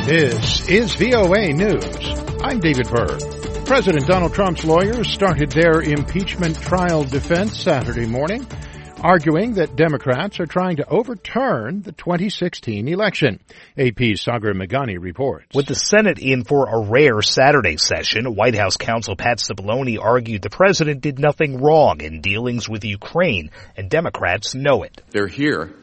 This is VOA News. I'm David Byrd. President Donald Trump's lawyers started their impeachment trial defense Saturday morning, arguing that Democrats are trying to overturn the 2016 election. AP's Sagar Meghani reports. With the Senate in for a rare Saturday session, White House counsel Pat Cipollone argued the president did nothing wrong in dealings with Ukraine, and Democrats know it. They're here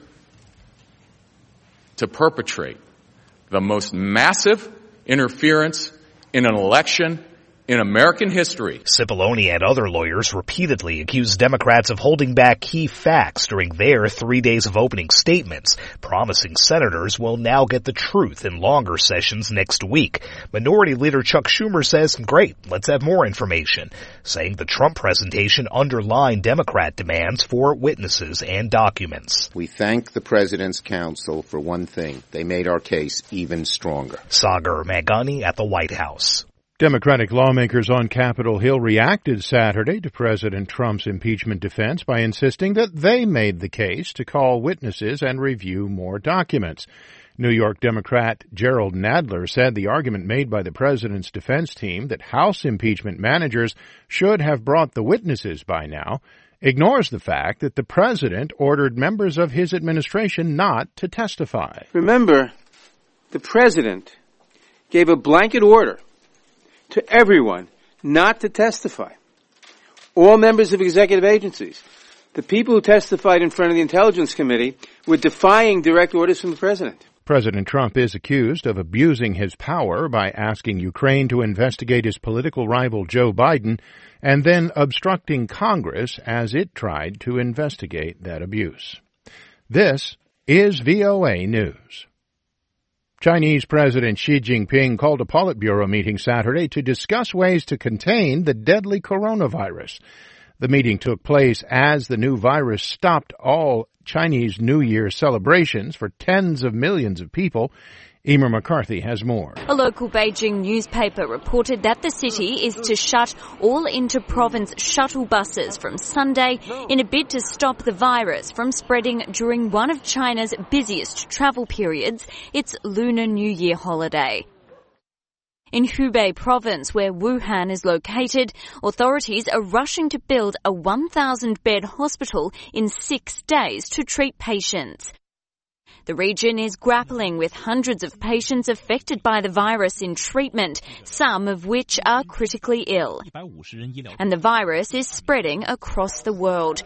to perpetrate the most massive interference in an election in American history. Cipollone and other lawyers repeatedly accused Democrats of holding back key facts during their 3 days of opening statements, promising senators will now get the truth in longer sessions next week. Minority Leader Chuck Schumer says, great, let's have more information, saying the Trump presentation underlined Democrat demands for witnesses and documents. We thank the President's counsel for one thing. They made our case even stronger. Sagar Meghani at the White House. Democratic lawmakers on Capitol Hill reacted Saturday to President Trump's impeachment defense by insisting that they made the case to call witnesses and review more documents. New York Democrat Gerald Nadler said the argument made by the president's defense team that House impeachment managers should have brought the witnesses by now ignores the fact that the president ordered members of his administration not to testify. Remember, the president gave a blanket order to everyone not to testify. All members of executive agencies. The people who testified in front of the Intelligence Committee were defying direct orders from the president. President Trump is accused of abusing his power by asking Ukraine to investigate his political rival Joe Biden and then obstructing Congress as it tried to investigate that abuse. This is VOA News. Chinese President Xi Jinping called a Politburo meeting Saturday to discuss ways to contain the deadly coronavirus. The meeting took place as the new virus stopped all Chinese New Year celebrations for tens of millions of people. Emer McCarthy has more. A local Beijing newspaper reported that the city is to shut all inter-province shuttle buses from Sunday in a bid to stop the virus from spreading during one of China's busiest travel periods, its Lunar New Year holiday. In Hubei province, where Wuhan is located, authorities are rushing to build a 1,000-bed hospital in 6 days to treat patients. The region is grappling with hundreds of patients affected by the virus in treatment, some of which are critically ill. And the virus is spreading across the world.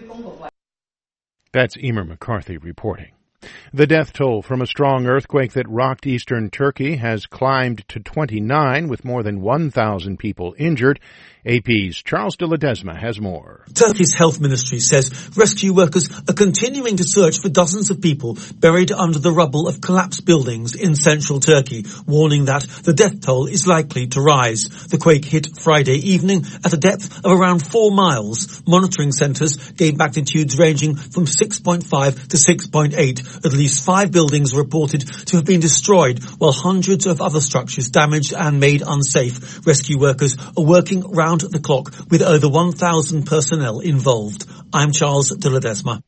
That's Emer McCarthy reporting. The death toll from a strong earthquake that rocked eastern Turkey has climbed to 29, with more than 1,000 people injured. AP's Charles de Ledesma has more. Turkey's health ministry says rescue workers are continuing to search for dozens of people buried under the rubble of collapsed buildings in central Turkey, warning that the death toll is likely to rise. The quake hit Friday evening at a depth of around 4 miles. Monitoring centres gave magnitudes ranging from 6.5 to 6.8. At least 5 buildings are reported to have been destroyed, while hundreds of other structures damaged and made unsafe. Rescue workers are working round the clock with over 1,000 personnel involved. I'm Charles de Ledesma.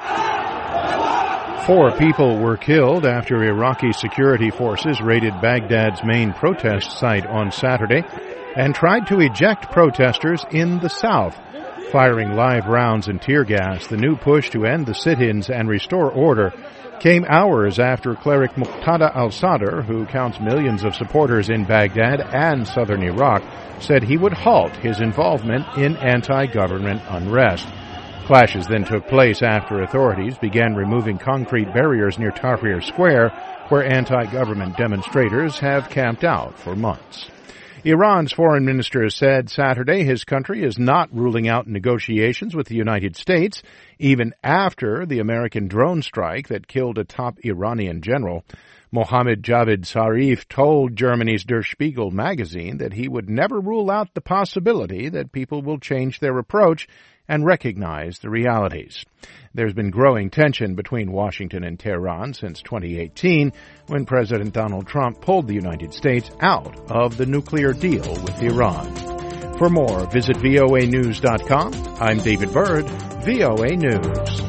4 people were killed after Iraqi security forces raided Baghdad's main protest site on Saturday and tried to eject protesters in the south. Firing live rounds and tear gas, the new push to end the sit-ins and restore order came hours after cleric Muqtada al-Sadr, who counts millions of supporters in Baghdad and southern Iraq, said he would halt his involvement in anti-government unrest. Clashes then took place after authorities began removing concrete barriers near Tahrir Square, where anti-government demonstrators have camped out for months. Iran's foreign minister said Saturday his country is not ruling out negotiations with the United States, even after the American drone strike that killed a top Iranian general. Mohammad Javad Zarif told Germany's Der Spiegel magazine that he would never rule out the possibility that people will change their approach and recognize the realities. There's been growing tension between Washington and Tehran since 2018, when President Donald Trump pulled the United States out of the nuclear deal with Iran. For more, visit voanews.com. I'm David Byrd, VOA News.